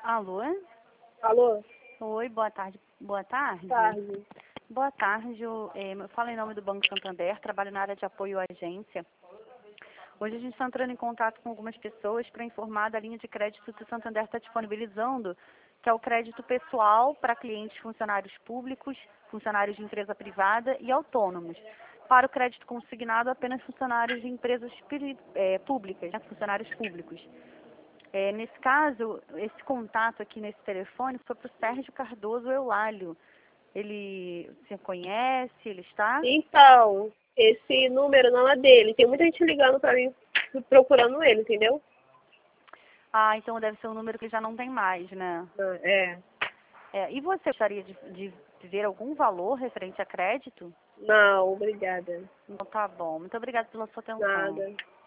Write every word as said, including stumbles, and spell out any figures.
Alô? Alô? Oi, boa tarde. Boa tarde. Tarde. Boa tarde. Eu, é, eu falo em nome do Banco Santander, trabalho na área de apoio à agência. Hoje a gente está entrando em contato com algumas pessoas para informar da linha de crédito que o Santander está disponibilizando, que é o crédito pessoal para clientes funcionários públicos, funcionários de empresa privada e autônomos. Para o crédito consignado, apenas funcionários de empresas é, públicas, né, funcionários públicos. É, nesse caso, esse contato aqui nesse telefone foi para o Sérgio Cardoso Eulálio. Ele se conhece, ele está? Então, esse número não é dele. Tem muita gente ligando pra mim, procurando ele, entendeu? Ah, então deve ser um número que já não tem mais, né? Ah, É. É, e você gostaria de, de ver algum valor referente a crédito? Não, obrigada. Então tá bom. Muito obrigada pela sua atenção. Nada.